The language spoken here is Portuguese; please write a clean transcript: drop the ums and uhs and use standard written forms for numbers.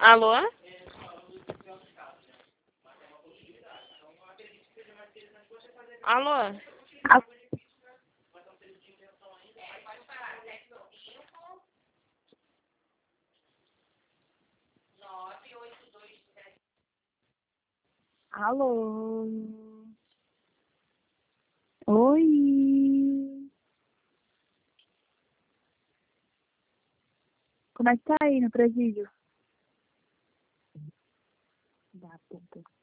Alô? Alô? Ah, alô? Oi? Como é que tá aí no presídio? Da puta.